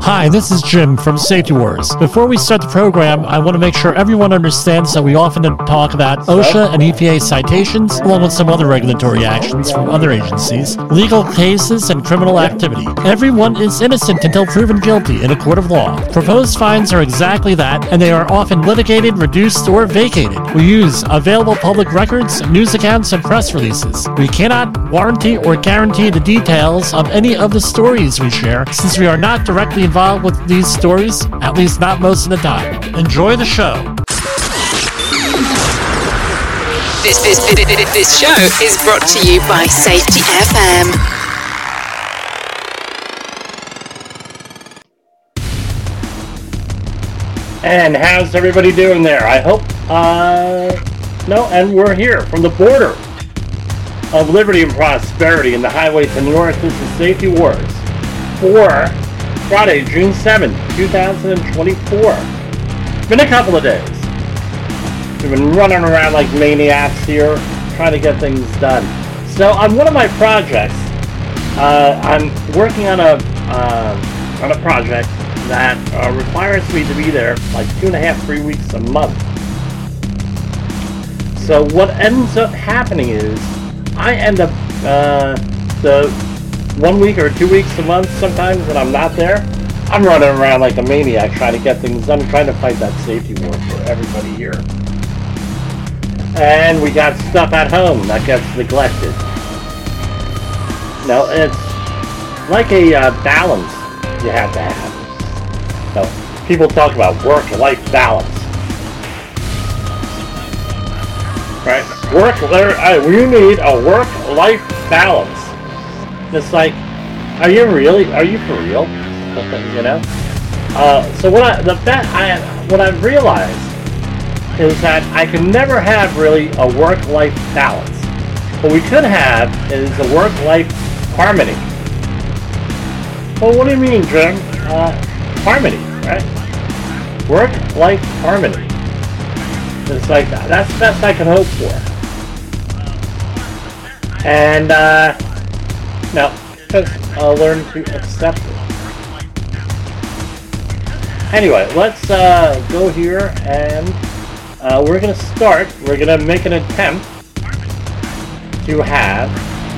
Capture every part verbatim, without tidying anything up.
Hi, this is Jim from Safety Wars. Before we start the program, I want to make sure everyone understands that we often talk about OSHA and E P A citations, along with some other regulatory actions from other agencies, legal cases, and criminal activity. Everyone is innocent until proven guilty in a court of law. Proposed fines are exactly that, and they are often litigated, reduced, or vacated. We use available public records, news accounts, and press releases. We cannot warranty or guarantee the details of any of the stories we share, since we are not directly involved with these stories, at least not most of the time. Enjoy the show. This, this, this, this show is brought to you by Safety F M. And how's everybody doing there? I hope, uh, no, and we're here from the border of liberty and prosperity in the highway to the north. This is Safety Wars for Friday, June seventh, twenty twenty-four. It's been a couple of days. We've been running around like maniacs here, trying to get things done. So on one of my projects, uh, I'm working on a uh, on a project that uh, requires me to be there like two and a half, three weeks a month. So what ends up happening is I end up uh, the one week or two weeks a month sometimes when I'm not there, I'm running around like a maniac trying to get things done, trying to fight that safety war for everybody here. And we got stuff at home that gets neglected. Now, it's like a uh, balance you have to have. So, people talk about work-life balance. Right? Work, uh, we need a work-life balance. It's like, are you really? Are you for real? You know. Uh, so what I the bet I what I've realized is that I can never have really a work-life balance. What we could have is a work-life harmony. Well, what do you mean, Jim? Uh, harmony, right? Work-life harmony. It's like that. That's the best I can hope for. And uh, now, just uh, learn to accept it. Anyway, let's uh, go here and uh, we're going to start. We're going to make an attempt to have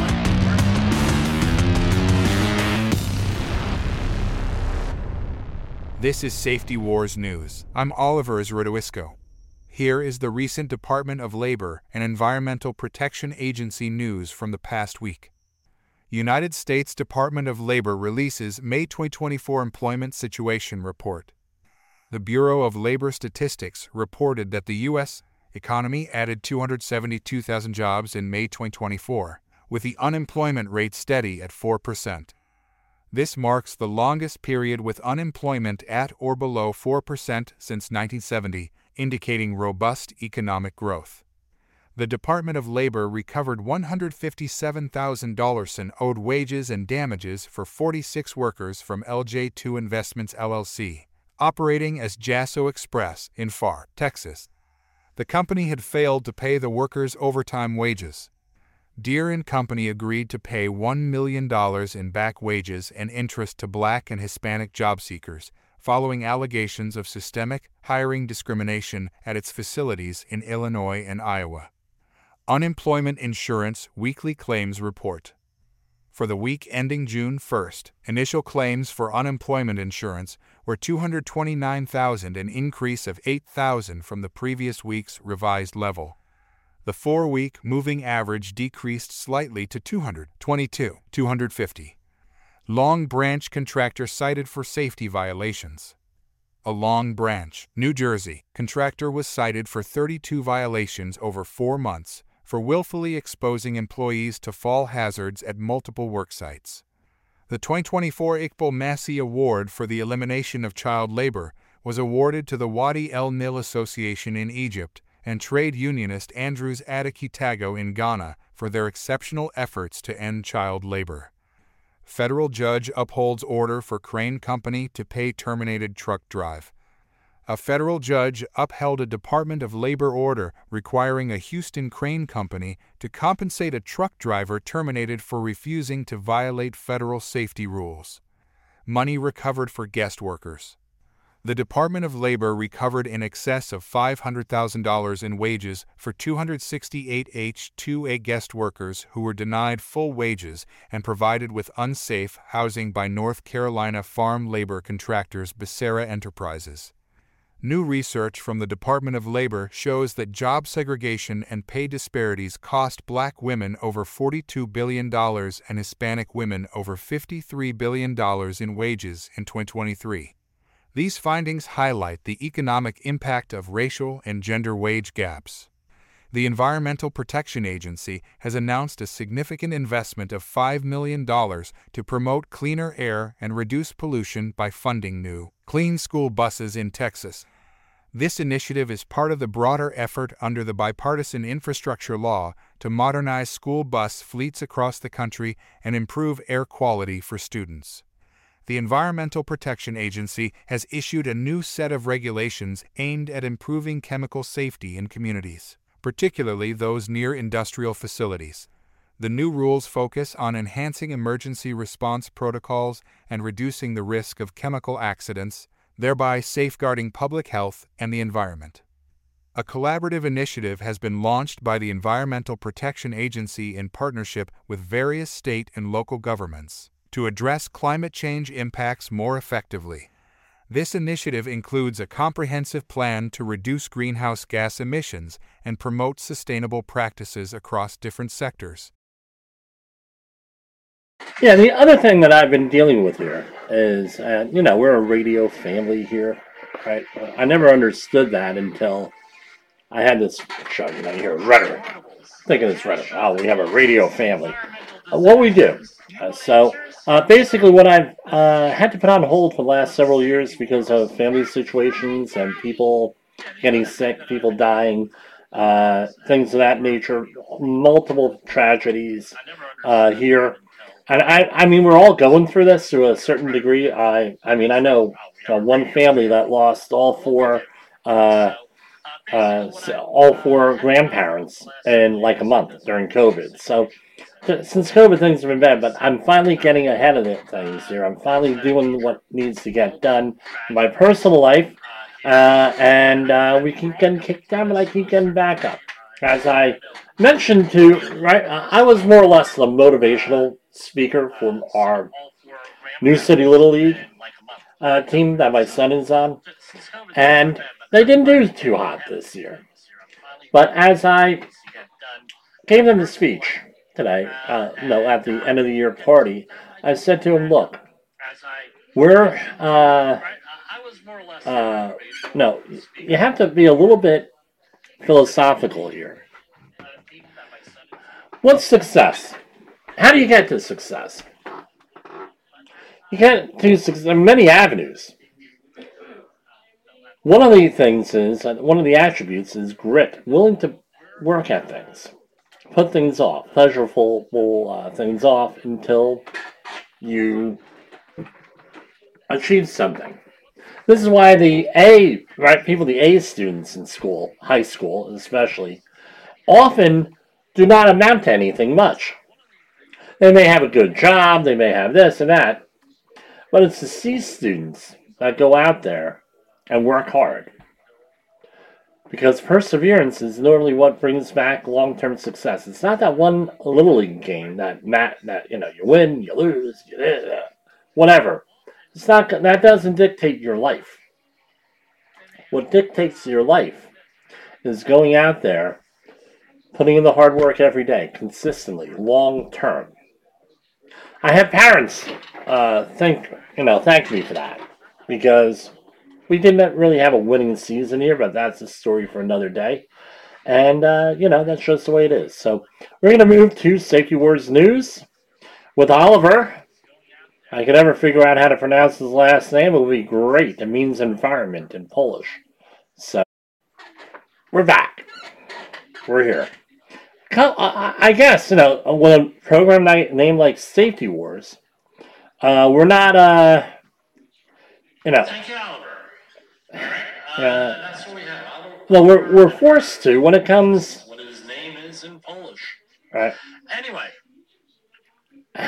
This is Safety Wars News. I'm Oliver Izradoisco. Here is the recent Department of Labor and Environmental Protection Agency news from the past week. United States Department of Labor releases May twenty twenty-four Employment Situation Report. The Bureau of Labor Statistics reported that the U S economy added two hundred seventy-two thousand jobs in May twenty twenty-four, with the unemployment rate steady at four percent. This marks the longest period with unemployment at or below four percent since nineteen seventy, indicating robust economic growth. The Department of Labor recovered one hundred fifty-seven thousand dollars in owed wages and damages for forty-six workers from L J two Investments L L C, operating as Jasso Express in Pharr, Texas. The company had failed to pay the workers overtime wages. Deere and Company agreed to pay one million dollars in back wages and interest to Black and Hispanic job seekers, following allegations of systemic hiring discrimination at its facilities in Illinois and Iowa. Unemployment Insurance Weekly Claims Report. For the week ending June first, initial claims for unemployment insurance were two hundred twenty-nine thousand, an increase of eight thousand from the previous week's revised level. The four-week moving average decreased slightly to two hundred twenty-two thousand two hundred fifty. Long Branch contractor cited for safety violations. A Long Branch, New Jersey, contractor was cited for thirty-two violations over four months for willfully exposing employees to fall hazards at multiple work sites. The twenty twenty-four Iqbal Masih Award for the elimination of child labor was awarded to the Wadi El Nil Association in Egypt and trade unionist Andrews Adekitago in Ghana for their exceptional efforts to end child labor. Federal judge upholds order for Crane Company to pay terminated truck driver. A federal judge upheld a Department of Labor order requiring a Houston Crane Company to compensate a truck driver terminated for refusing to violate federal safety rules. money recovered for guest workers. The Department of Labor recovered in excess of five hundred thousand dollars in wages for two hundred sixty-eight H two A guest workers who were denied full wages and provided with unsafe housing by North Carolina farm labor contractors Becerra Enterprises. New research from the Department of Labor shows that job segregation and pay disparities cost Black women over forty-two billion dollars and Hispanic women over fifty-three billion dollars in wages in twenty twenty-three. These findings highlight the economic impact of racial and gender wage gaps. The Environmental Protection Agency has announced a significant investment of five million dollars to promote cleaner air and reduce pollution by funding new, clean school buses in Texas. This initiative is part of the broader effort under the bipartisan infrastructure law to modernize school bus fleets across the country and improve air quality for students. The Environmental Protection Agency has issued a new set of regulations aimed at improving chemical safety in communities, particularly those near industrial facilities. The new rules focus on enhancing emergency response protocols and reducing the risk of chemical accidents, thereby safeguarding public health and the environment. A collaborative initiative has been launched by the Environmental Protection Agency in partnership with various state and local governments to address climate change impacts more effectively. This initiative includes a comprehensive plan to reduce greenhouse gas emissions and promote sustainable practices across different sectors. Yeah, the other thing that I've been dealing with here is, uh, you know, we're a radio family here, right? I never understood that until I had this show, you know, you hear rhetoric. Thinking it's rhetoric. Oh, we have a radio family. Uh, what we do. Uh, so, uh, basically what I've uh, had to put on hold for the last several years because of family situations and people getting sick, people dying, uh, things of that nature, multiple tragedies uh, here. And I, I mean, we're all going through this to a certain degree. I, I mean, I know uh, one family that lost all four, uh, uh, all four grandparents in like a month during COVID. So, th- since COVID, things have been bad. But I'm finally getting ahead of the things here. I'm finally doing what needs to get done in my personal life, uh, and uh, we keep getting kicked down, but I keep getting back up. As I mentioned to, right, I was more or less the motivational speaker for our New City Little League uh, team that my son is on, and they didn't do too hot this year. But as I gave them the speech today, uh, no, at the end of the year party, I said to him, look, we're, uh, uh, no, you have to be a little bit philosophical here. What's success? How do you get to success? You get to success in many avenues. One of the things is, one of the attributes is grit, willing to work at things, put things off, pleasurable uh, things off until you achieve something. This is why the A, right, people, the A students in school, high school especially, often do not amount to anything much. They may have a good job, they may have this and that, but it's the C students that go out there and work hard. Because perseverance is normally what brings back long-term success. It's not that one little league game that Matt, that you know, you win, you lose, you uh, whatever. It's not that doesn't dictate your life. What dictates your life is going out there, putting in the hard work every day, consistently, long term. I have parents uh, thank you know thank me for that, because we didn't really have a winning season here, but that's a story for another day. And uh, you know that's just the way it is. So we're going to move to Safety Wars News with Oliver. I could never figure out how to pronounce his last name. It would be great. It means environment in Polish. So we're back. We're here. I guess, you know, with a program named like Safety Wars, uh, we're not, uh, you know, Thank you, Oliver. All right. Uh, uh, that's what we have. Oliver, no, we're we're forced to when it comes, what his name is in Polish. right? Anyway,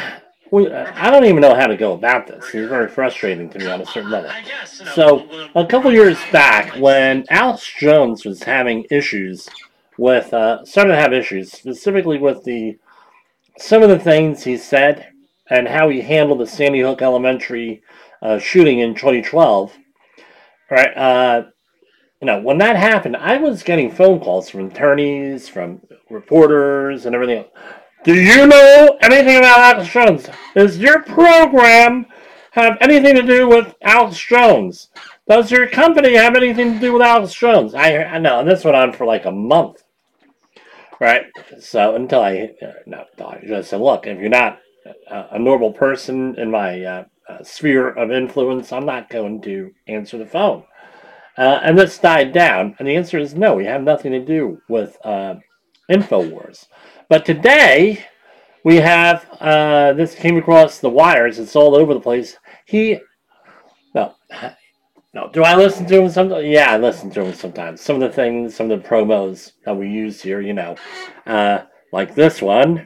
we, I don't even know how to go about this. It's very frustrating to me on a certain level. I guess. You know, So, we'll- a couple years back, when Alex Jones was having issues with, uh, started to have issues, specifically with the some of the things he said and how he handled the Sandy Hook Elementary uh, shooting in twenty twelve, right? Uh, you know, when that happened, I was getting phone calls from attorneys, from reporters, and everything else. Do you know anything about Alex Jones? Does your program have anything to do with Alex Jones? Does your company have anything to do with Alex Jones? I, I know, and this went on for like a month, right? So until I, uh, no, I just said, look, if you're not a, a normal person in my uh, uh, sphere of influence, I'm not going to answer the phone. Uh, and this died down, and the answer is no. We have nothing to do with uh, InfoWars. But today, we have, uh, this came across the wires. It's all over the place. He, no, no. Do I listen to him sometimes? Yeah, I listen to him sometimes. Some of the things, some of the promos that we use here, you know, uh, like this one.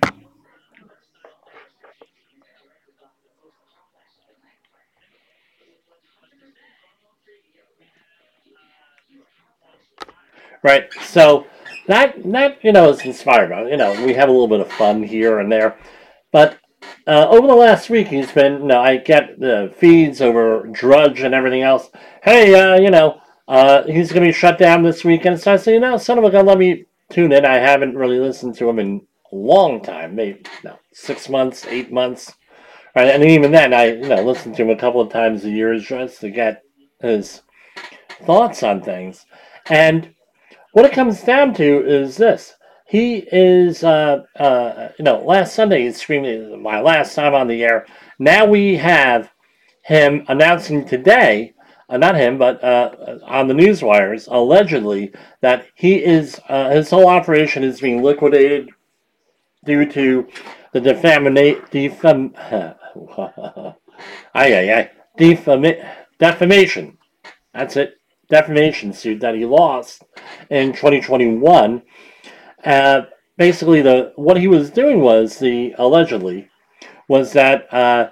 Right, so that, that you know, is inspired by, you know, we have a little bit of fun here and there. But uh, over the last week, he's been, you know, I get the feeds over Drudge and everything else. Hey, uh, you know, uh, he's going to be shut down this weekend. So I say, you know, son of a gun, let me tune in. I haven't really listened to him in a long time, maybe, no, six months, eight months. Right, and even then, I, you know, listen to him a couple of times a year just to get his thoughts on things. And what it comes down to is this. He is, uh, uh, you know, last Sunday he screamed, my last time on the air. Now we have him announcing today, uh, not him, but uh, on the news wires, allegedly, that he is, uh, his whole operation is being liquidated due to the defamation, defam, aye, aye, aye, defam- defamation. That's it. Defamation suit that he lost in twenty twenty-one. Uh, basically, the what he was doing was the allegedly was that uh,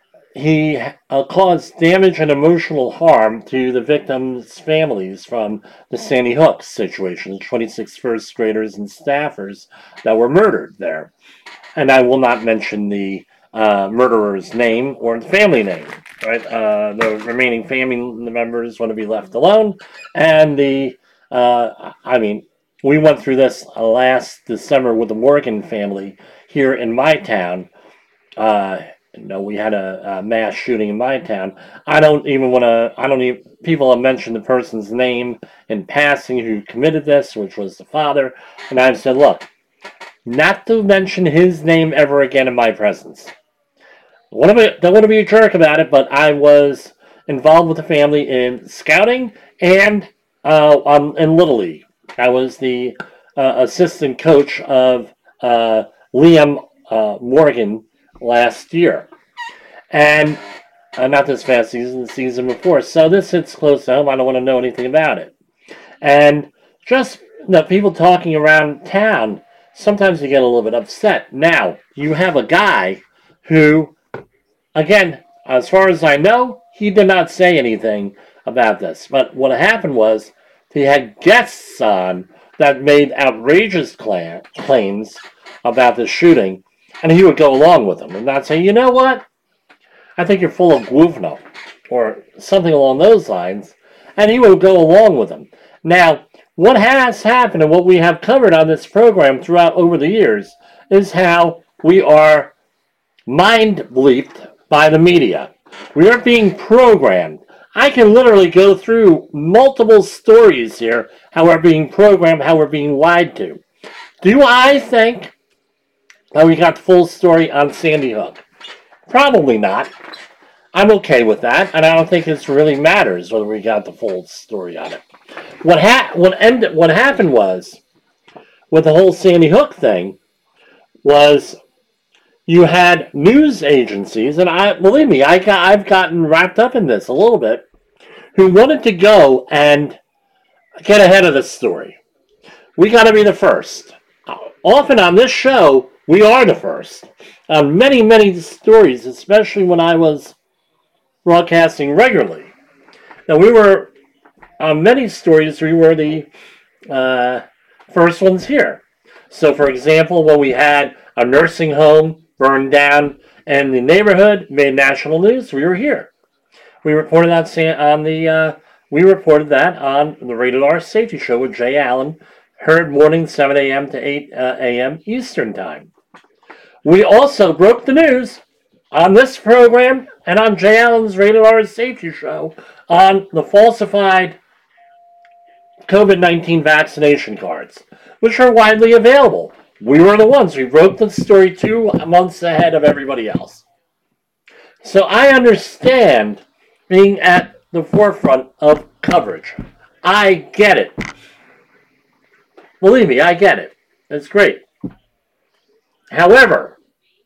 he uh, caused damage and emotional harm to the victims' families from the Sandy Hook situation, the twenty-six first graders and staffers that were murdered there. And I will not mention the uh, murderer's name or the family name. Right, uh, the remaining family members want to be left alone, and the, uh, I mean, we went through this last December with the Morgan family here in my town. Uh, you know, we had a, a mass shooting in my town. I don't even want to. I don't even. People have mentioned the person's name in passing who committed this, which was the father, and I've said, look, not to mention his name ever again in my presence. Don't want to be a jerk about it, but I was involved with the family in scouting and uh, um, in Little League. I was the uh, assistant coach of uh, Liam uh, Morgan last year. And uh, not this past season, the season before. So this hits close to home. I don't want to know anything about it. And just you know, people talking around town, sometimes you get a little bit upset. Now, you have a guy who... Again, as far as I know, he did not say anything about this. But what happened was he had guests on that made outrageous cla- claims about the shooting, and he would go along with them and not say, you know what? I think you're full of gwuvno, or something along those lines, and he would go along with them. Now, what has happened and what we have covered on this program throughout over the years is how we are mind-bleeped by the media. We are being programmed. I can literally go through multiple stories here, how we're being programmed, how we're being lied to. Do I think that we got the full story on Sandy Hook? Probably not. I'm okay with that, and I don't think it really matters whether we got the full story on it. What, ha- what, ended, what happened was, with the whole Sandy Hook thing, was you had news agencies, and I believe me, I got, I've gotten wrapped up in this a little bit, who wanted to go and get ahead of the story. We got to be the first. Often on this show, We are the first. On many, many stories, especially when I was broadcasting regularly. Now, we were, on many stories, we were the uh, first ones here. So, for example, when we had a nursing home burned down in the neighborhood, made national news, we were here. We reported that on the uh, we reported that on the Rated R Safety Show with Jay Allen, heard morning seven a.m. to eight a.m. Eastern Time. We also broke the news on this program and on Jay Allen's Rated R Safety Show on the falsified COVID nineteen vaccination cards, which are widely available. We were the ones. We broke the story two months ahead of everybody else. So I understand being at the forefront of coverage. I get it. Believe me, I get it. It's great. However,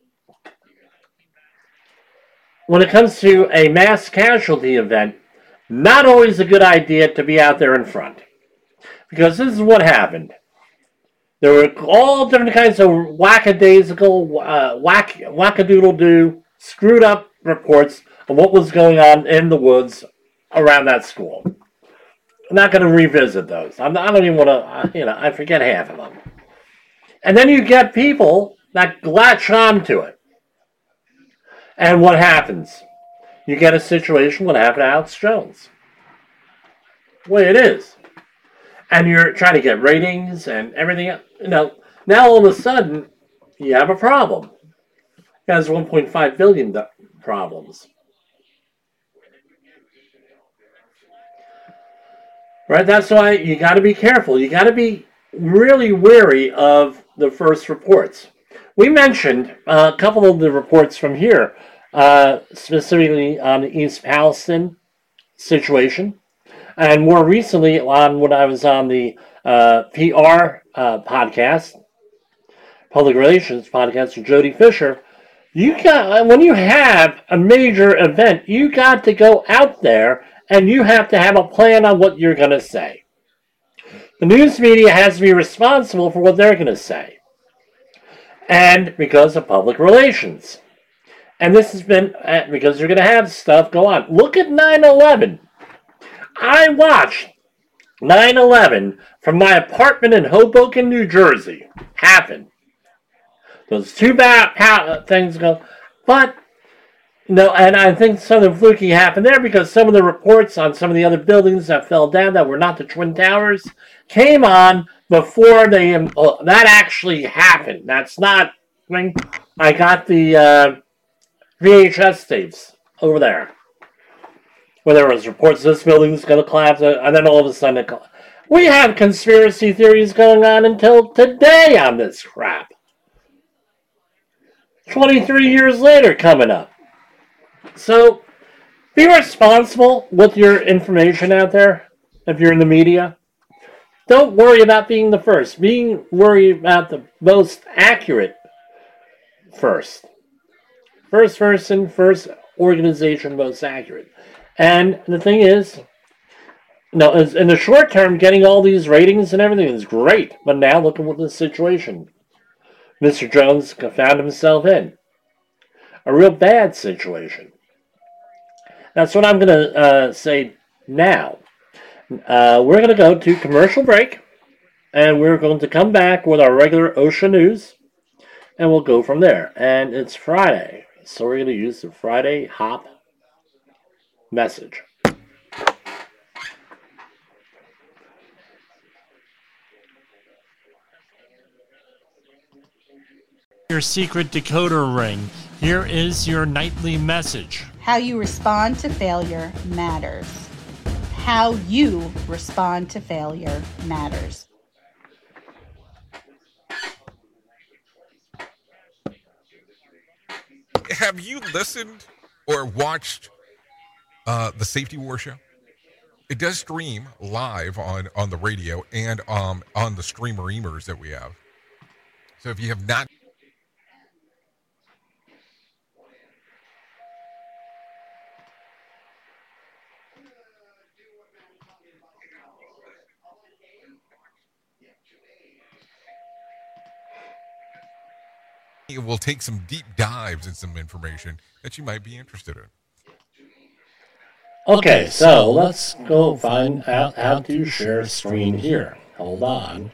when it comes to a mass casualty event, not always a good idea to be out there in front. Because this is what happened. There were all different kinds of wackadaisical, uh, whack, wackadoodle-doo, screwed up reports of what was going on in the woods around that school. I'm not going to revisit those. I'm not, I don't even want to, you know, I forget half of them. And then you get people that latch on to it. And what happens? You get a situation what happened to Alex Jones. The way it is. And you're trying to get ratings and everything. You know, now all of a sudden, you have a problem. It has one point five billion problems. Right? That's why you got to be careful. You got to be really wary of the first reports. We mentioned uh, a couple of the reports from here, uh, specifically on the East Palestine situation. And more recently, on when I was on the uh, P R uh, podcast, Public Relations podcast with Jody Fisher, you got when you have a major event, you got to go out there and you have to have a plan on what you're going to say. The news media has to be responsible for what they're going to say, and because of public relations. And this has been uh, because you're going to have stuff go on. Look at nine eleven. I watched nine eleven from my apartment in Hoboken, New Jersey happen. Those two bad things go, but no, and I think something fluky happened there because some of the reports on some of the other buildings that fell down that were not the Twin Towers came on before they uh, that actually happened. That's not. I mean, I got the uh, V H S tapes over there. Where there was reports this building's going to collapse, and then all of a sudden it collapsed. We have conspiracy theories going on until today on this crap. twenty-three years later coming up. So, be responsible with your information out there if you're in the media. Don't worry about being the first. Being worried about the most accurate first. First person, first organization, most accurate. And the thing is, no, in the short term, getting all these ratings and everything is great. But now look at what the situation Mister Jones found himself in. A real bad situation. That's what I'm going to uh, say now. Uh, we're going to go to commercial break. And we're going to come back with our regular OSHA news. And we'll go from there. And it's Friday. So we're going to use the Friday Hop message. Your secret decoder ring. Here is your nightly message. How you respond to failure matters. How you respond to failure matters. Have you listened or watched uh, the Safety War Show? It does stream live on, on the radio and um, on the streamer-emers that we have. So if you have not We'll take some deep dives in some information that you might be interested in. Okay, so let's go find out how to share screen here. Hold on.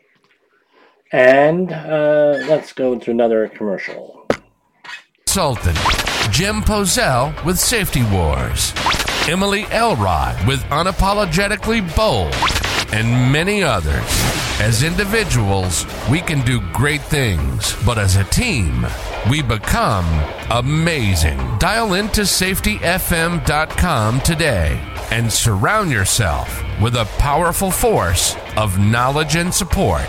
And uh, let's go to another commercial. Consultant Jim Pozell with Safety Wars, Emily Elrod with Unapologetically Bold, and many others. As individuals, we can do great things, but as a team, we become amazing. Dial into safety f m dot com today and surround yourself with a powerful force of knowledge and support.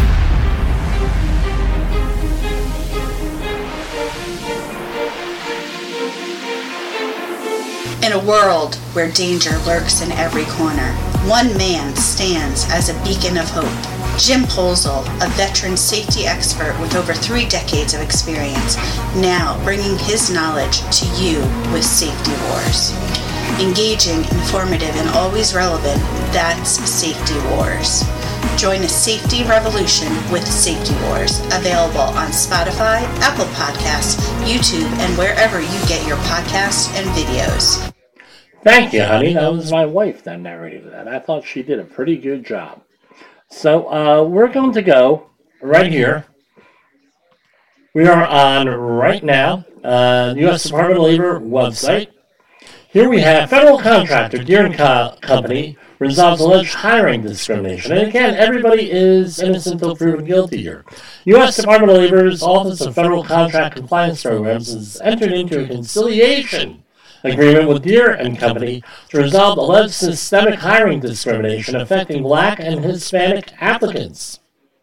In a world where danger lurks in every corner, one man stands as a beacon of hope. Jim Pozell, a veteran safety expert with over three decades of experience, now bringing his knowledge to you with Safety Wars. Engaging, informative, and always relevant, that's Safety Wars. Join a safety revolution with Safety Wars, available on Spotify, Apple Podcasts, YouTube, and wherever you get your podcasts and videos. Thank you, honey. That was my wife that narrated that. I thought she did a pretty good job. So uh, we're going to go right here. We are on right now, uh, U S Department of Labor website. Here we have federal contractor Deere and Co- Company resolves alleged hiring discrimination. And again, everybody is innocent until proven guilty here. U S Department of Labor's Office of Federal Contract Compliance Programs has entered into a conciliation agreement with Deere and Company to resolve alleged systemic hiring discrimination affecting Black and Hispanic applicants.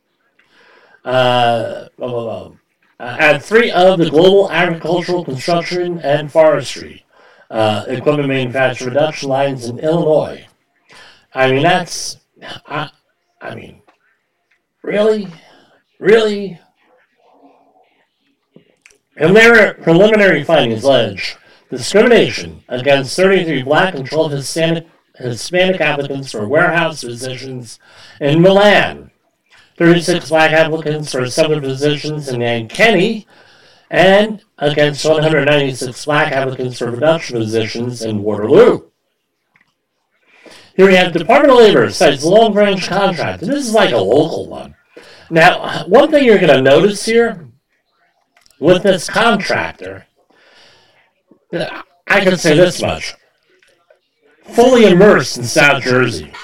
Uh, uh, at three of the global agricultural, construction, and forestry uh, equipment manufacturer production lines in Illinois. I mean, that's, I, I mean, really? Really? And their preliminary findings allege discrimination against thirty-three Black and twelve Hispanic, Hispanic applicants for warehouse positions in Milan, thirty-six Black applicants for similar positions in Ankeny, and against one hundred ninety-six Black applicants for production positions in Waterloo. Here we have Department of Labor cites Long Branch contract, and this is like a local one. Now, one thing you're going to notice here with this contractor, I can say this much. Fully immersed in South Jersey.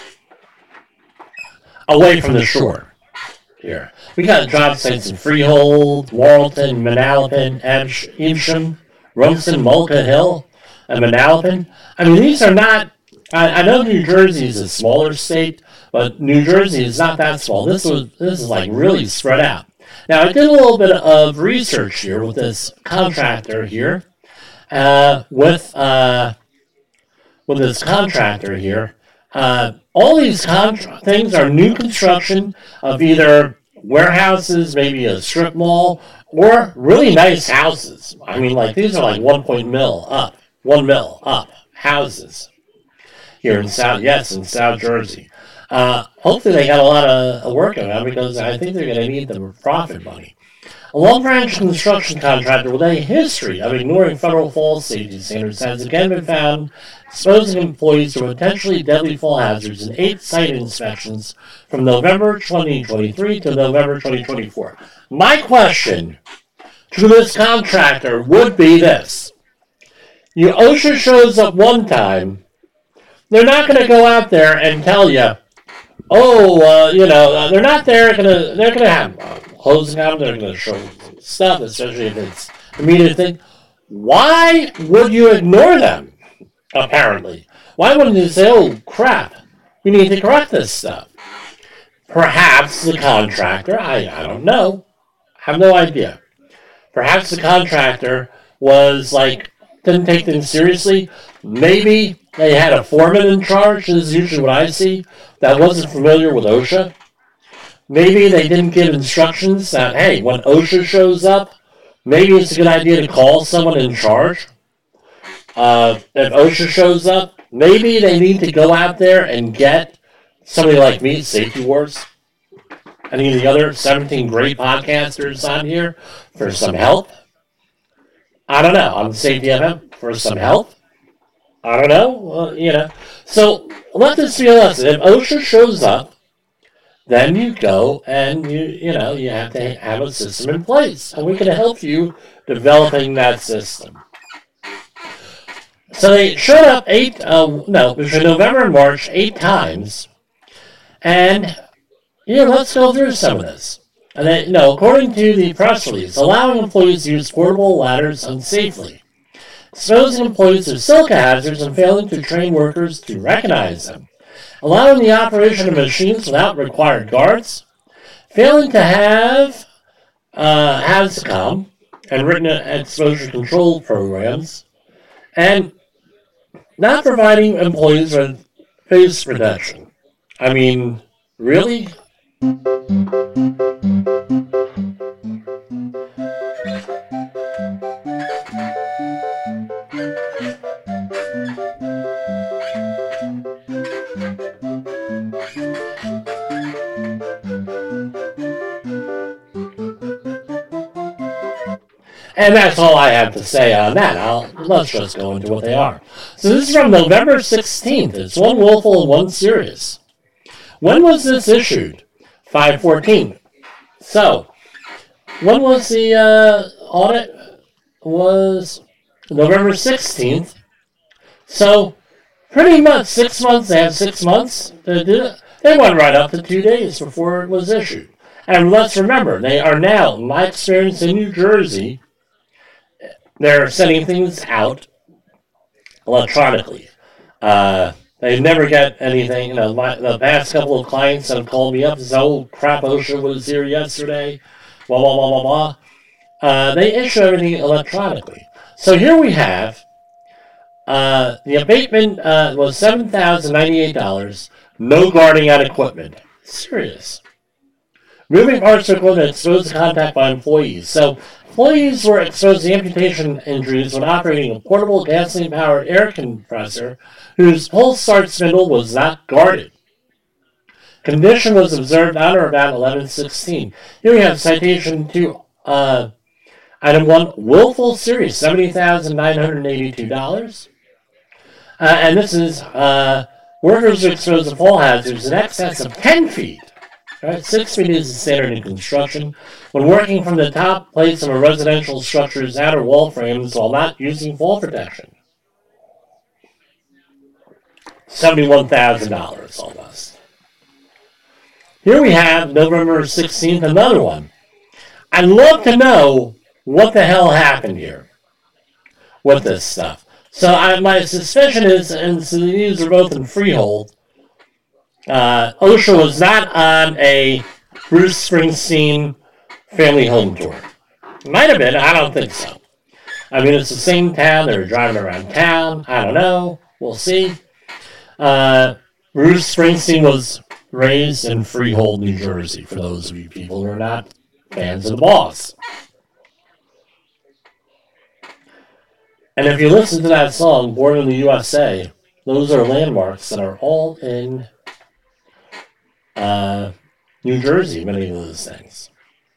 Away from the shore. Here. We got job sites in Freehold, Warrenton, Manalapan, Evesham, Rumson, Mulca Hill, and Manalapan. I mean, these are not, I, I know New Jersey is a smaller state, but New Jersey is not that small. This was this is like really spread out. Now, I did a little bit of research here with this contractor here. Uh, with uh, with this contractor here, uh, all these contra- things are new construction of either warehouses, maybe a strip mall, or really nice houses. I mean, like these are like one point mil up, one mil up houses here in South, yes, in South Jersey. Uh, hopefully, they got a lot of work on them because I think they're going to need the profit money. A Long Branch construction contractor with a history of ignoring federal fall safety standards has again been found exposing employees to potentially deadly fall hazards in eight site inspections from November twenty twenty-three to November twenty twenty-four. My question to this contractor would be this. You OSHA shows up one time, they're not going to go out there and tell you, oh, uh, you know, uh, they're not there, gonna, they're going to have uh, closing on, they're going to show stuff, especially if it's immediate thing. Why would you ignore them, apparently? Why wouldn't you say, oh, crap, we need to correct this stuff? Perhaps the contractor, I, I don't know, I have no idea. Perhaps the contractor was like, didn't take things seriously. Maybe they had a foreman in charge, this is usually what I see, that wasn't familiar with OSHA. Maybe they didn't give instructions that, hey, when OSHA shows up, maybe it's a good idea to call someone in charge. Uh, if OSHA shows up, maybe they need to go out there and get somebody like me, Safety Wars. any of the other seventeen great podcasters on here for some help? I don't know. On Safety F M for some help? I don't know. Well, you know. So let this be a lesson. If OSHA shows up, then you go and you you know you have to have a system in place, and we can help you developing that system. So they showed up eight, uh, no, between November and March, eight times. And, you know, let's go through some of this. And they, no, according to the press release, allowing employees to use portable ladders unsafely, exposing employees to silica hazards and failing to train workers to recognize them, allowing the operation of machines without required guards, failing to have uh, HAZCOM and written exposure control programs, and not providing employees with face protection. I mean, really? And that's all I have to say on that. I'll, let's just go into what they are. So this is from November sixteenth. It's one willful and one serious. When was this issued? five fourteen. So, when was the uh, audit? Was November sixteenth. So, pretty much six months. They had six months to do it. They went right up to two days before it was issued. And let's remember, they are now, in my experience in New Jersey, they're sending things out electronically. Uh, they never get anything. You know, my, the past couple of clients have called me up and said, oh, crap, OSHA was here yesterday, blah, blah, blah, blah, blah. Uh, they issue everything electronically. So here we have, uh, the abatement uh, was seven thousand ninety-eight dollars, no guarding on equipment. Serious. Moving parts of equipment exposed to contact by employees. So, employees were exposed to amputation injuries when operating a portable gasoline-powered air compressor whose pulse start spindle was not guarded. Condition was observed on or about eleven sixteen. Here we have citation to uh, item one, willful serious, seventy thousand nine hundred eighty-two dollars. Uh, and this is uh, workers are exposed to fall hazards in excess of ten feet. Right, six feet is the standard in construction. When working from the top plates of a residential structure's outer wall frames while not using fall protection. seventy-one thousand dollars almost. Here we have November sixteenth, another one. I'd love to know what the hell happened here with this stuff. So I, my suspicion is, and so these are both in freehold, Uh, OSHA was not on a Bruce Springsteen family home tour. Might have been, I don't think so. I mean, it's the same town, they were driving around town, I don't know, we'll see. Uh, Bruce Springsteen was raised in Freehold, New Jersey, for those of you people who are not fans of the Boss. And if you listen to that song, Born in the U S A, those are landmarks that are all in Uh, New Jersey, many of those things.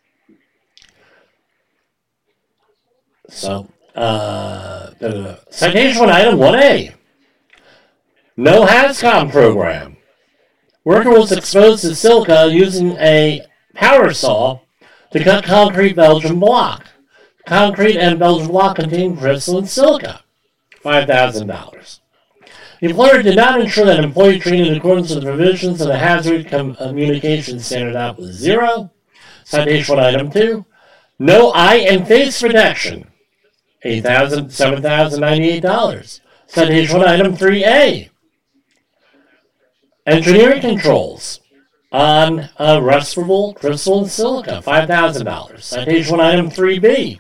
So, uh, citation item one A. No HAZCOM program. Worker was exposed to silica using a power saw to cut concrete Belgian block. Concrete and Belgian block contain crystalline silica. five thousand dollars. The employer did not ensure that employee treated in accordance with the provisions of the Hazard Communication Standard Act was zero. Citation item two. No eye and face protection. eight thousand dollars, seven thousand ninety-eight dollars. Citation item three A. Engineering controls on uh, respirable crystalline silica, five thousand dollars. Citation item three B.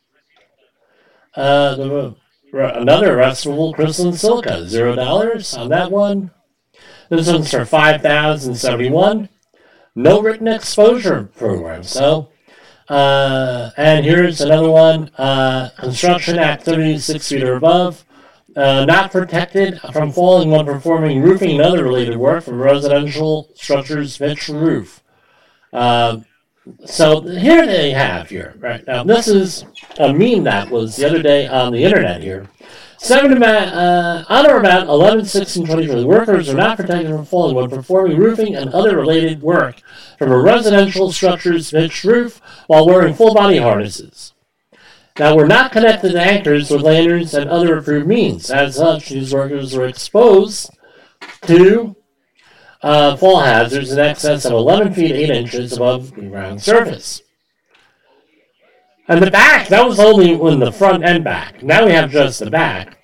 Uh, the Another respirable crystalline silica, zero dollars on that one. This one's for five thousand seventy-one. No written exposure program. So, uh, and here's another one. Uh, construction activities six feet or above. Uh, not protected from falling when performing roofing and other related work from residential structures pitched roof. Uh, so here they have here, right? Now, this is a meme that was the other day on the internet here. Seven uh, on or about eleven sixteen twenty-three, workers are not protected from falling when performing roofing and other related work from a residential structure's pitched roof while wearing full body harnesses. Now, we're not connected to anchors with lanterns and other approved means. As such, these workers were exposed to uh, fall hazards in excess of eleven feet eight inches above the ground surface. And the back, that was only in the front and back. Now we have just the back.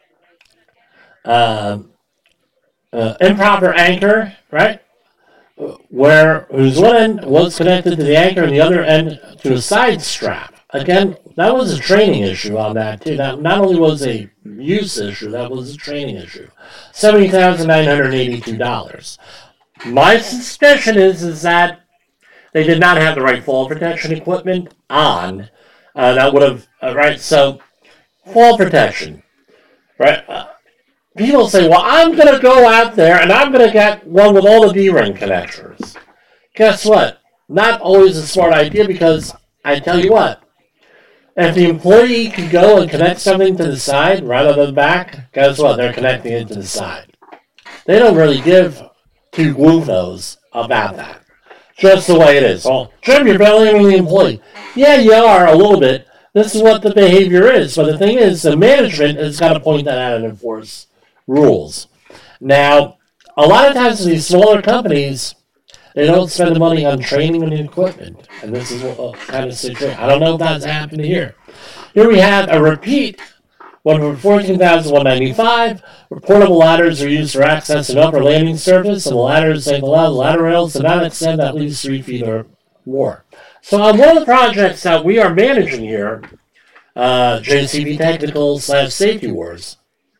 Uh, uh, improper anchor, right? Where whose one end was connected to the anchor and the other end to a side strap. Again, that was a training issue on that too. That not only was a use issue, that was a training issue. seventy thousand nine hundred eighty-two dollars. My suspicion is, is that they did not have the right fall protection equipment on. Uh, that would have, uh, right, so, fall protection, right? Uh, people say, well, I'm going to go out there and I'm going to get one with all the D-ring connectors. Guess what? Not always a smart idea, because I tell you what, if the employee can go and connect something to the side rather than the back, guess what? They're connecting it to the side. They don't really give two woofos about that. Just the way it is. Well, Jim, you're blaming the employee. Yeah, you are a little bit. This is what the behavior is. But the thing is, the management has got to point that out and enforce rules. Now, a lot of times these smaller companies, they don't spend the money on training and equipment. And this is what kind of situation. I don't know if that's happened here. Here we have a repeat. One for fourteen thousand one hundred ninety-five dollars. Portable ladders are used for access an upper landing surface, and the ladders ain't allowed. The ladder rails do not extend at least three feet or more. So on one of the projects that we are managing here, uh, J C B Technical slash Safety Wars,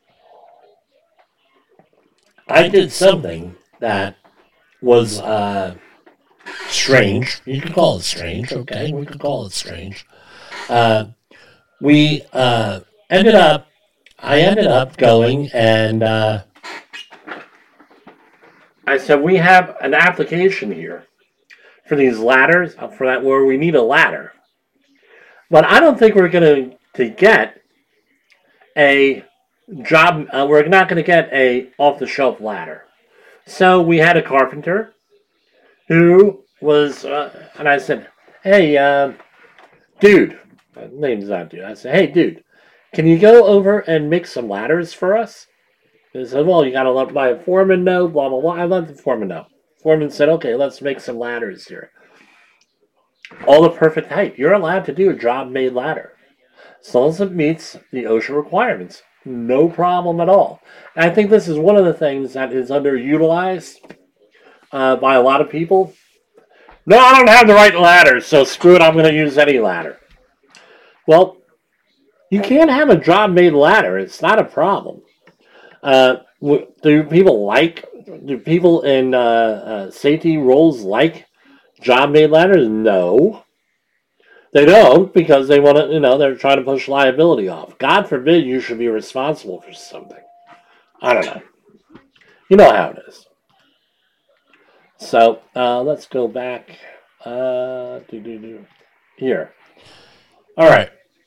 I did something that was uh, strange. You could call it strange, okay? We could call it strange. Uh, we... Uh, Ended up, I ended up going and uh, I said, we have an application here for these ladders, for that where we need a ladder. But I don't think we're going to get a job, uh, we're not going to get a off-the-shelf ladder. So we had a carpenter who was, uh, and I said, hey, uh, dude, my name's not dude, I said, hey, dude, can you go over and make some ladders for us? He said, well, you got to let my foreman know, blah, blah, blah. I let the foreman know. Foreman said, okay, let's make some ladders here. All the perfect height. You're allowed to do a job-made ladder, as long as it meets the OSHA requirements. No problem at all. And I think this is one of the things that is underutilized uh, by a lot of people. No, I don't have the right ladder, so screw it, I'm going to use any ladder. Well, you can't have a job-made ladder. It's not a problem. Uh, do people like, do people in uh, uh, safety roles like job-made ladders? No. They don't, because they want to, you know, they're trying to push liability off. God forbid you should be responsible for something. I don't know. You know how it is. So, uh, let's go back. Uh, do, do, do. Here. All right.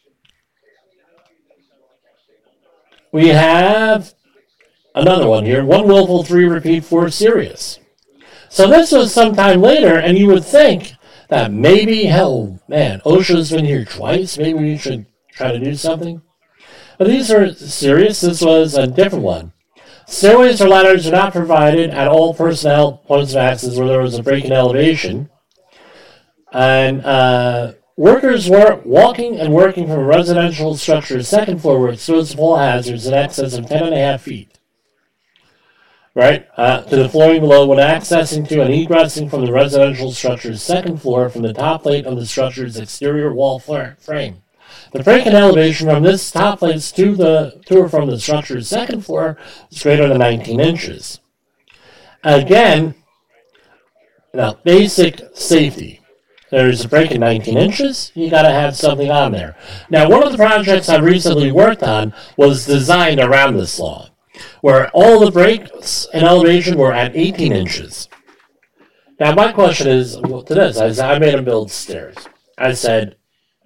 We have another one here. One willful, three repeat, four serious. So this was sometime later, and you would think that maybe, hell, man, OSHA's been here twice. Maybe we should try to do something. But these are serious. This was a different one. Stairways or ladders are not provided at all personnel points of access where there was a break in elevation. And uh, workers were walking and working from a residential structure's second floor were exposed to fall hazards in excess of ten and a half feet. Right? Uh, to the flooring below when accessing to and egressing from the residential structure's second floor from the top plate of the structure's exterior wall frame. The break in elevation from this top plate to the to or from the structure's second floor is greater than nineteen inches. Again, now basic safety. There's a break in nineteen inches, you got to have something on there. Now, one of the projects I recently worked on was designed around this law, where all the breaks in elevation were at eighteen inches. Now, my question is well, to this. I, said, I made him build stairs. I said,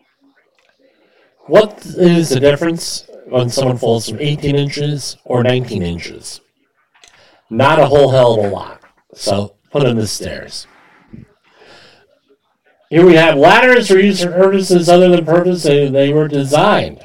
what is the difference when someone falls from eighteen inches or nineteen inches? Not a whole hell of a lot. So, put in the stairs. Here we have ladders for use for purposes other than purpose they, they were designed.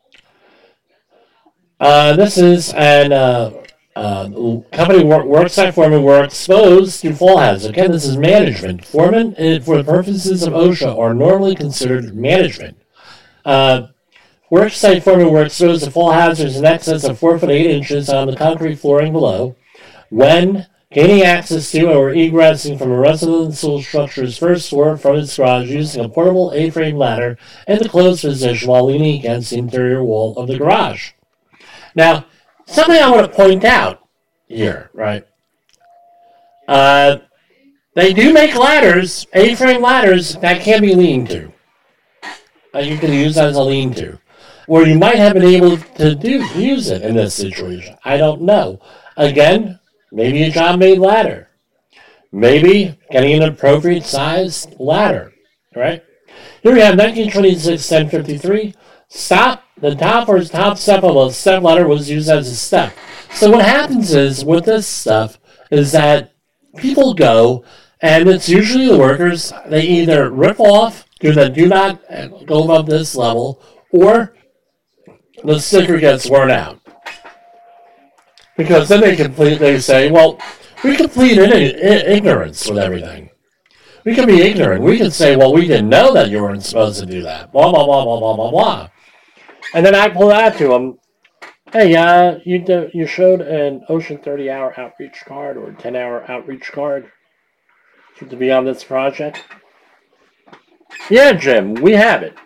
Uh, this is an uh, uh, company work, worksite foreman were exposed to fall hazards. Again, this is management. Foremen, uh, for the purposes of OSHA, are normally considered management. Uh, worksite foremen were exposed to fall hazards in excess of four foot eight inches on the concrete flooring below when gaining access to or egressing from a residential structure's first floor from its garage using a portable A-frame ladder in the closed position while leaning against the interior wall of the garage. Now, something I want to point out here, right? Uh, they do make ladders, A-frame ladders, that can be leaned to. Uh, you can use as a lean-to. Or you might have been able to do use it in this situation. I don't know. Again, maybe a job-made ladder. Maybe getting an appropriate sized ladder, right? Here we have nineteen twenty-six ten fifty-three. Stop. The top or top step of a step ladder was used as a step. So what happens is, with this stuff, is that people go, and it's usually the workers, they either rip off, do the do not go above this level, or the sticker gets worn out. Because then they complete, they say, well, we complete in, in ignorance with everything. We can be ignorant. We can say, well, we didn't know that you weren't supposed to do that. Blah, blah, blah, blah, blah, blah, blah. And then I pull out to them, hey, uh, you do, you showed an Ocean thirty-hour outreach card or ten-hour outreach card to be on this project. Yeah, Jim, we have it.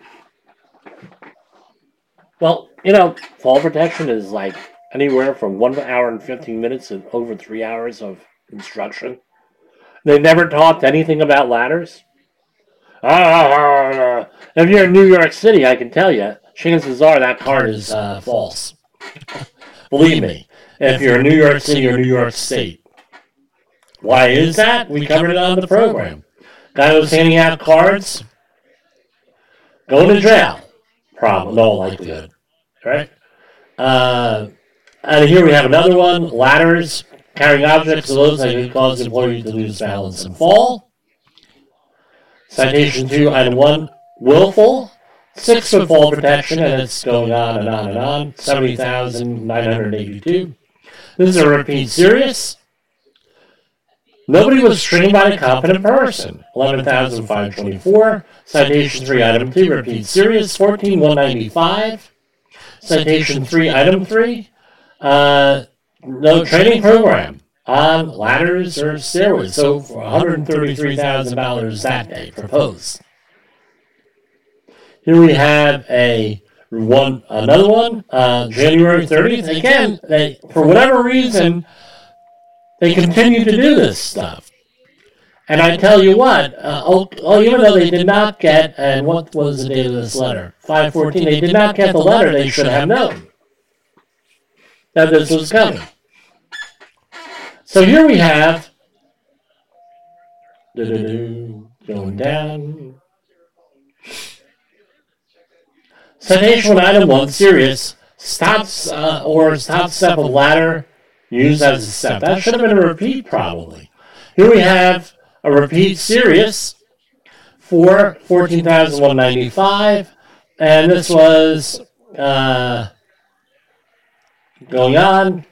Well, you know, fall protection is like anywhere from one hour and fifteen minutes to over three hours of instruction. They never taught anything about ladders. Uh, if you're in New York City, I can tell you, chances are that card is uh, false. Believe me, if you're in New York City or New York State. Why is that? We covered it on the program. Guy was handing out cards, going to jail. Problem, no likelihood. Right? Uh, and here we have another one, ladders, carrying objects of those that can cause the employee to lose balance and fall. Citation two, item one, willful, six foot fall protection, and it's going on and on and on, seventy thousand nine hundred eighty-two. This is a repeat serious. Nobody was trained by a competent person, eleven thousand five hundred twenty-four. Citation three, item two, repeat serious, fourteen thousand one hundred ninety-five. Citation three, item three, uh, no training program on ladders or stairways. So for one hundred thirty-three thousand dollars that day proposed. Here we have a one, another one, uh, January thirtieth. Again, they, for whatever reason, they continue to do this stuff. And I tell you what, uh, oh, oh, even though they did not get, and what was the date of this letter? five fourteen, they did not get the letter they should have known that this was coming. So here we have, going down. Citation item one, serious, stops uh, or stop step of ladder used as a step. That should have been a repeat probably. Here we have a repeat serious for fourteen thousand one hundred ninety-five, and this was uh, going on.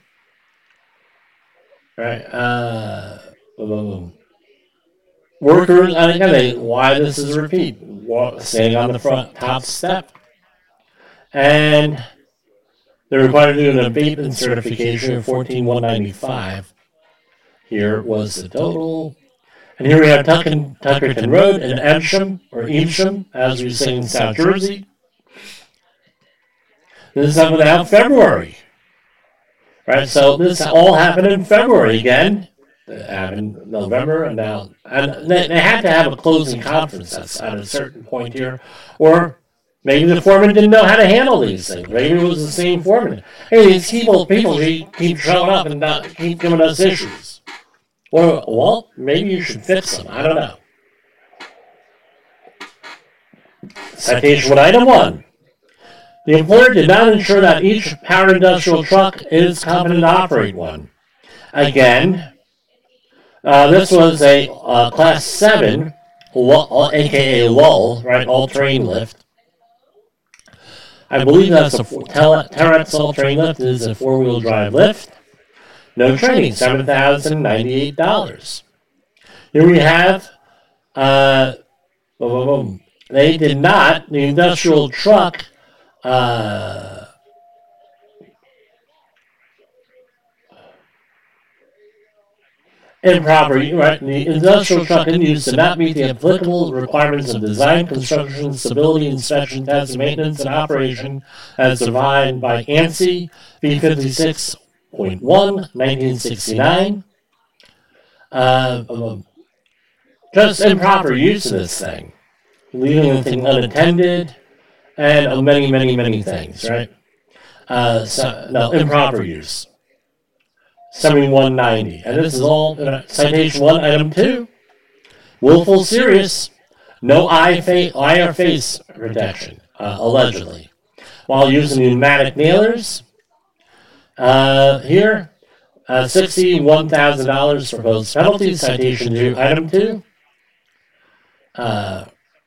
Right, uh, boom. Workers, and again, they, why this is a repeat, standing on the front top step, and they're required to do an abatement certification of fourteen thousand one hundred ninety-five. Here was the total. And here we have Tuckerton, Tuckerton Road in Evesham, or Evesham, as we say in South Jersey. This is up about February. Right, so this all happened in February again. It happened in November, and now, and they, they had to have a closing conference at a certain point here, or maybe the foreman didn't know how to handle these things. Maybe it was the same foreman. Hey, these people, people keep showing up and not keep giving us issues. Well, well, maybe you should fix them. I don't know. Citation one, item one. The employer did not ensure that each powered industrial truck is competent to operate one. Again, uh, this was a uh, class seven, aka L U L, right, all-terrain lift. I believe that's a Terex all-terrain lift is a four-wheel drive lift. No training, seven thousand ninety-eight dollars. Here we have, uh, boom, boom, boom. They did not, the industrial truck, uh, improper, right? The industrial truck in use did not meet the applicable requirements of design, construction, stability, inspection, test, maintenance, and operation as defined by ANSI V fifty-six point one, nineteen sixty-nine. Uh, um, just improper use of this thing, leaving the thing unattended, and uh, many, many, many things, right? Uh, so, no, improper use. seventy-one ninety. And this is all uh, citation one, item two. Willful serious, no eye, fa- eye or face protection, uh, allegedly. While using pneumatic nailers, uh, here, uh, sixty-one thousand dollars proposed penalty, citation two, item two. Uh,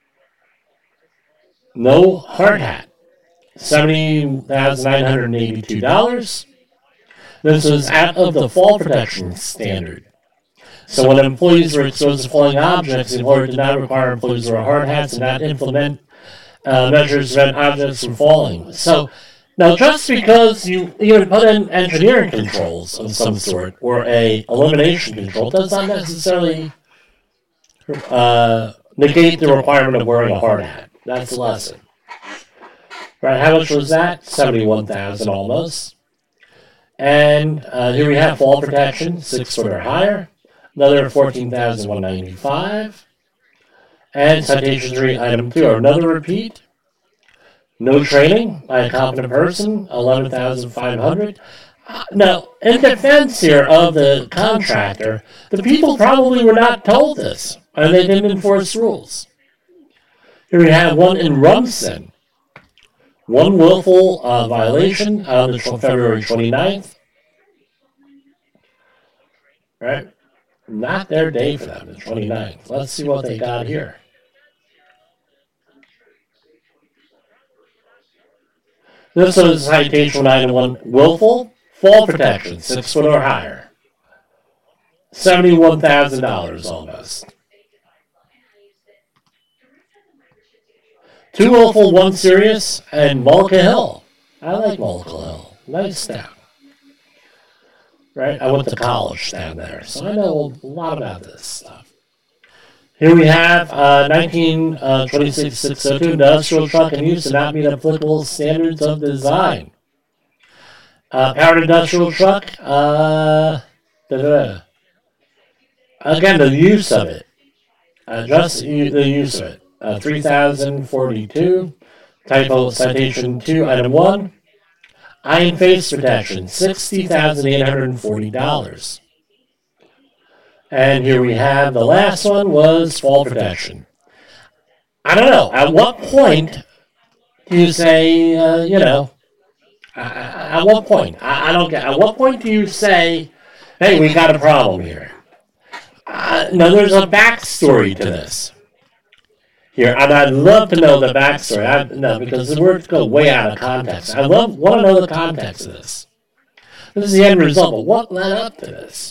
no hard hat, seventy thousand nine hundred eighty-two dollars. This was out of the fall protection standard. So when employees were exposed to falling objects, the employer did not require employees to wear hard hats and not implement uh, measures to prevent objects from falling. So now just because you even put in engineering controls of some sort or a elimination control does not necessarily uh, negate the requirement of wearing a hard hat. That's the lesson. Right, how much was that? seventy-one thousand dollars almost. And uh, here we have fall protection, six foot or higher. Another fourteen thousand one hundred ninety-five dollars. And citation three, item two, or another repeat. No training by a competent person, eleven thousand five hundred dollars. Uh, now, in defense here of the contractor, the people probably were not told this, and they didn't enforce rules. Here we have one in Rumson. One willful uh, violation on the February twenty-ninth. Right? Not their day for them, the twenty-ninth. Let's see what they got here. This was citation item one, willful fall protection, six foot or higher. seventy-one thousand dollars almost. Two willful, one serious, and Mullica Hill. I like Mullica Hill. Nice town. Right? I went to college down there, so I know a lot about this stuff. Here we have uh, nineteen twenty-six six oh two industrial truck in use to not meet applicable standards of design. Uh, powered industrial truck. Uh, da-da-da. Again, the use of it. Uh, just the use of it. Uh, three thousand forty-two. Typo citation two, item one. Eye and face protection, sixty thousand eight hundred forty dollars. And here we have the last one was fall protection. I don't know. At what point do you say, uh, you know, uh, at what point? I, I don't get. At what point do you say, hey, we got a problem here? Uh, no, there's a backstory to this. Here, and I'd love to know the backstory. I, no, because the words go way out of context. I love want to know the context of this. This is the end result, but what led up to this?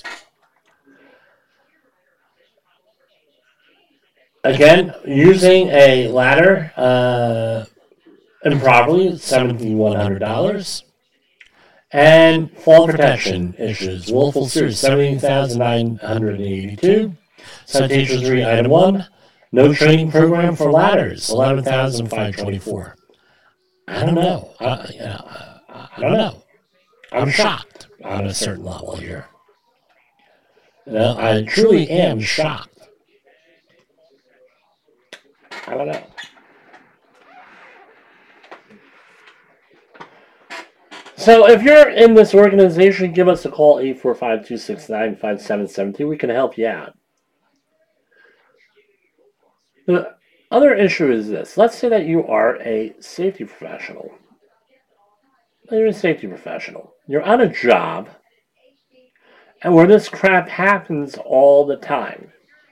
Again, using a ladder uh, improperly, seven thousand one hundred dollars. And fall protection issues, willful serious, seventeen thousand nine hundred eighty-two dollars. Citation three, item one. No training program for ladders, eleven thousand five hundred twenty-four dollars. I don't know. I, you know, I, I don't know. I'm shocked on a certain level here. You know, I truly am shocked. I don't know. So if you're in this organization, give us a call, eight four five, two six nine, five seven seven two. We can help you out. The other issue is this. Let's say that you are a safety professional. You're a safety professional. You're on a job, and where this crap happens all the time.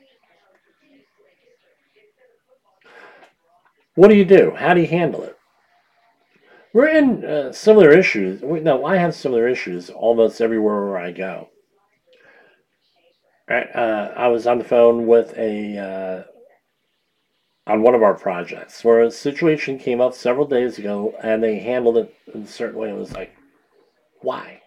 What do you do? How do you handle it? We're in uh, similar issues. No, I have similar issues almost everywhere where I go. Right, uh, I was on the phone with a uh, on one of our projects where a situation came up several days ago, and they handled it in a certain way. It was like, why?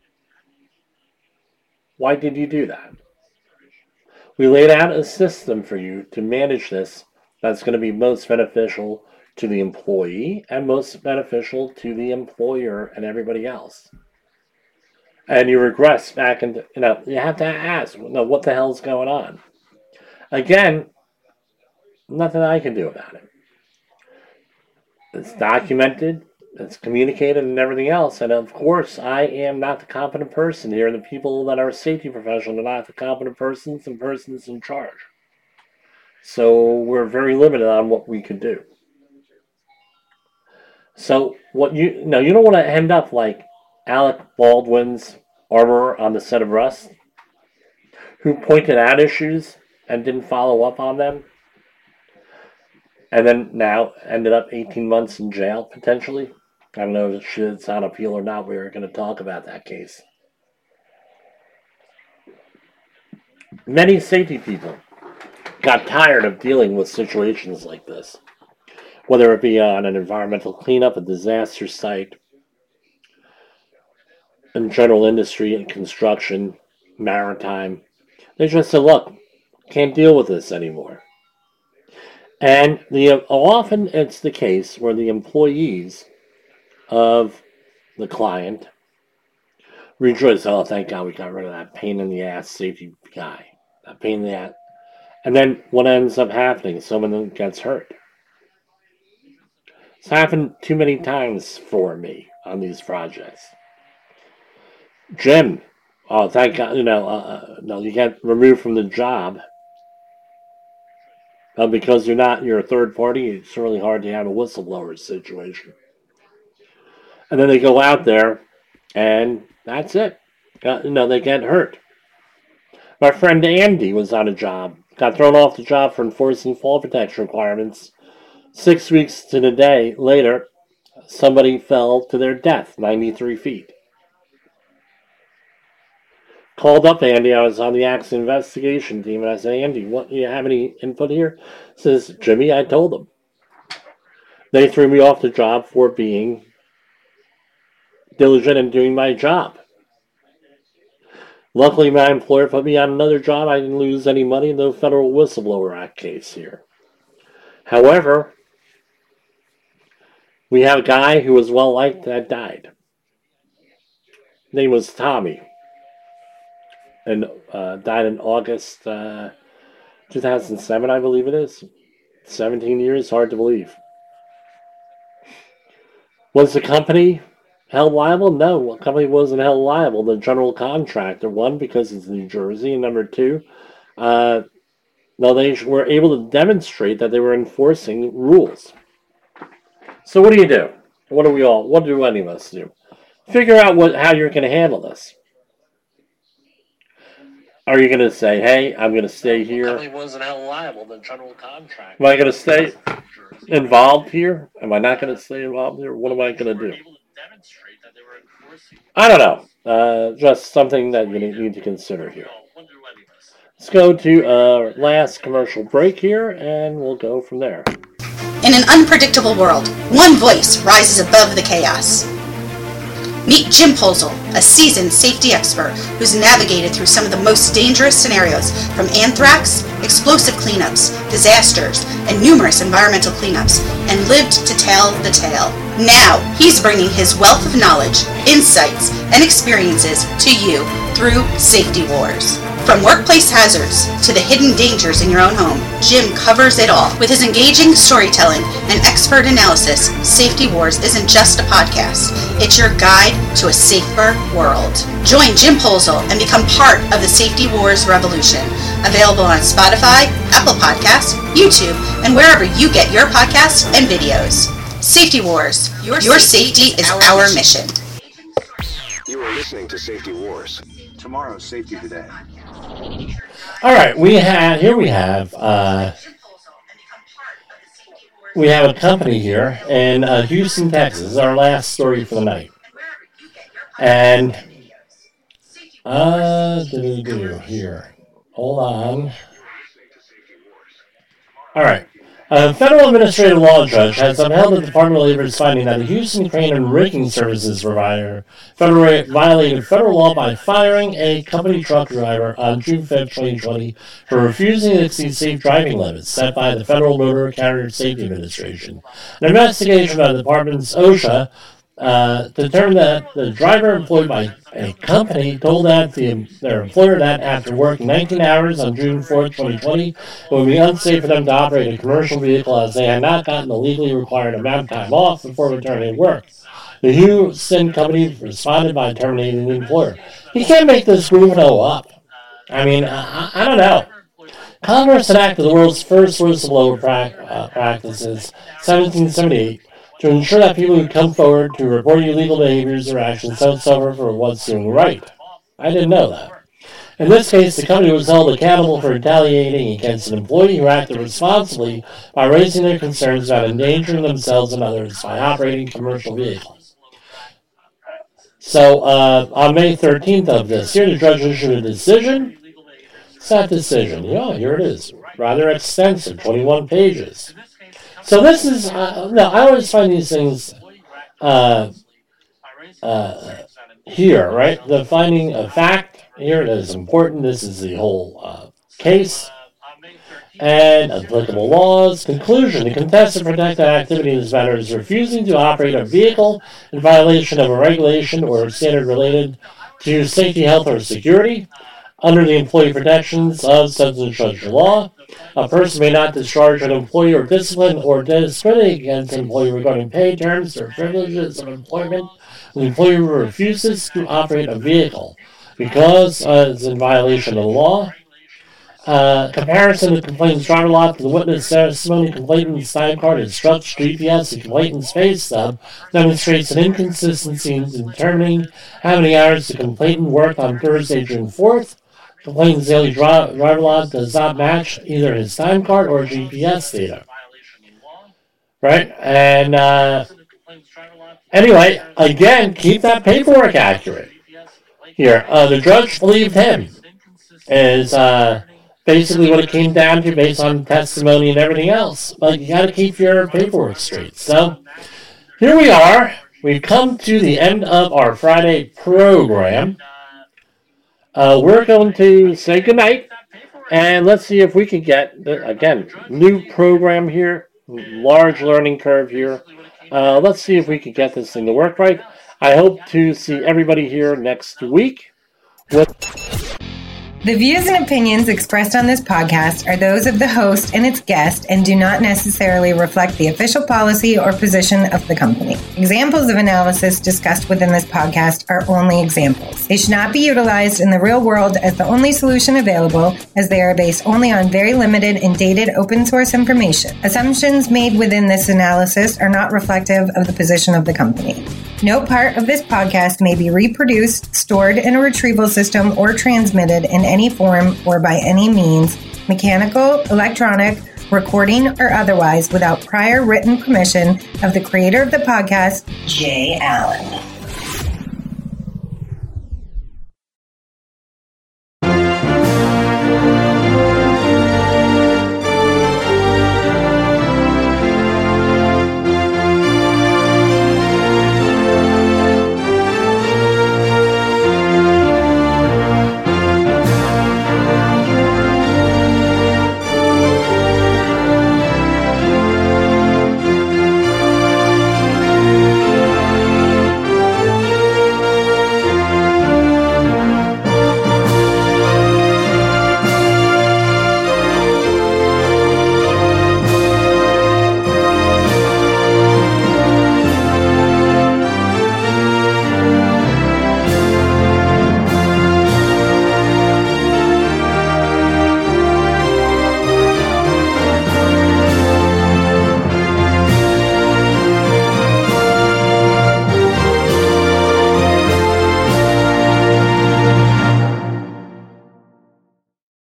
Why did you do that? We laid out a system for you to manage this that's going to be most beneficial to the employee and most beneficial to the employer and everybody else. And you regress back into, you know, you have to ask, you know, what the hell's going on? Again, nothing I can do about it. It's documented, it's communicated, and everything else. And of course, I am not the competent person here. The people that are safety professionals are not the competent persons and persons in charge. So we're very limited on what we could do. So what you no, you don't want to end up like Alec Baldwin's armorer on the set of Rust, who pointed out issues and didn't follow up on them, and then now ended up eighteen months in jail potentially. I don't know if it's on appeal or not. We were going to talk about that case. Many safety people got tired of dealing with situations like this, whether it be on an environmental cleanup, a disaster site, in general industry and construction, maritime. They just said, look, can't deal with this anymore. And the often it's the case where the employees of the client rejoice, oh, thank God we got rid of that pain in the ass safety guy. That pain in the ass. And then what ends up happening? Someone gets hurt. It's happened too many times for me on these projects. Jim, oh, thank God, you know, uh, no, you get removed from the job. Uh, because you're not, you're a third party, it's really hard to have a whistleblower situation. And then they go out there, and that's it. Uh, you know, they get hurt. My friend Andy was on a job, got thrown off the job for enforcing fall protection requirements. Six weeks to the day later, somebody fell to their death, ninety-three feet. Called up Andy. I was on the accident investigation team, and I said, Andy, what, you have any input here? He says, Jimmy, I told them. They threw me off the job for being diligent in doing my job. Luckily, my employer put me on another job. I didn't lose any money in the Federal Whistleblower Act case here. However, we have a guy who was well liked that died. His name was Tommy. And uh, died in August uh, two thousand seven, I believe it is. seventeen years, hard to believe. Was the company held liable? No, the company wasn't held liable. The general contractor, one, because it's New Jersey, and number two, uh, no, they were able to demonstrate that they were enforcing rules. So what do you do? What do we all, what do any of us do? Figure out what how you're going to handle this. Are you going to say, hey, I'm going to stay here? The company wasn't held liable, the general contractor. Am I going to stay involved here? Am I not going to stay involved here? What am I going to do? I don't know. Uh, just something that you need to consider here. Let's go to our last commercial break here, and we'll go from there. In an unpredictable world, one voice rises above the chaos. Meet Jim Posel, a seasoned safety expert who's navigated through some of the most dangerous scenarios, from anthrax, explosive cleanups, disasters, and numerous environmental cleanups, and lived to tell the tale. Now, he's bringing his wealth of knowledge, insights, and experiences to you through Safety Wars. From workplace hazards to the hidden dangers in your own home, Jim covers it all. With his engaging storytelling and expert analysis, Safety Wars isn't just a podcast. It's your guide to a safer world. Join Jim Polzel and become part of the Safety Wars revolution. Available on Spotify, Apple Podcasts, YouTube, and wherever you get your podcasts and videos. Safety Wars. Your, your safety, safety is our, our mission. You are listening to Safety Wars. Tomorrow's Safety Today. All right, we have here we have uh, we have a company here in uh, Houston, Texas. Our last story for the night, and uh, do do here. Hold on. All right. A federal administrative law judge has upheld the Department of Labor's finding that a Houston crane and rigging services provider federal, violated federal law by firing a company truck driver on June fifth, twenty twenty for refusing to exceed safe driving limits set by the Federal Motor Carrier Safety Administration. An investigation by the department's OSHA uh, determined that the driver employed by a company told that the, their employer that after working nineteen hours on June fourth, twenty twenty, it would be unsafe for them to operate a commercial vehicle as they had not gotten the legally required amount of time off before returning to work. The Houston company responded by terminating the employer. You can't make this Guvino up. I mean, I, I don't know. Congress enacted the world's first whistleblower pra- uh, practices, seventeen seventy-eight, to ensure that people who come forward to report illegal behaviors or actions don't suffer for what's doing right. I didn't know that. In this case, the company was held accountable for retaliating against an employee who acted responsibly by raising their concerns about endangering themselves and others by operating commercial vehicles. So, uh, on May thirteenth of this year, the judge issued a decision. It's that decision. Yeah, here it is. Rather extensive, twenty-one pages. So this is, uh, no, I always find these things uh, uh, here, right? The finding of fact, here it is important. This is the whole uh, case. And applicable laws. Conclusion, the contested protected activity in this matter is refusing to operate a vehicle in violation of a regulation or standard related to safety, health, or security. Under the employee protections of such and such law, a person may not discharge an employee or discipline or discriminate against an employee regarding pay, terms, or privileges of employment when the employee refuses to operate a vehicle because uh, it's in violation of the law. Uh, comparison of the complainant's driver log to the witness testimony, complainant's time card, instructs G P S, and complainant's pay stub demonstrates an inconsistency in determining how many hours the complainant worked on Thursday, June fourth. Complainant's daily dri- driver log does not match either his time card or G P S data. Right? And, uh, anyway, again, keep that paperwork accurate. Here, uh, the judge believed him. Is, uh, basically what it came down to based on testimony and everything else. But you gotta keep your paperwork straight. So, here we are. We've come to the end of our Friday program. Uh, we're going to say goodnight, and let's see if we can get, again, new program here, large learning curve here. Uh, let's see if we can get this thing to work right. I hope to see everybody here next week. With The views and opinions expressed on this podcast are those of the host and its guest and do not necessarily reflect the official policy or position of the company. Examples of analysis discussed within this podcast are only examples. They should not be utilized in the real world as the only solution available, as they are based only on very limited and dated open source information. Assumptions made within this analysis are not reflective of the position of the company. No part of this podcast may be reproduced, stored in a retrieval system, or transmitted in any form or by any means, mechanical, electronic, recording, or otherwise, without prior written permission of the creator of the podcast, Jay Allen.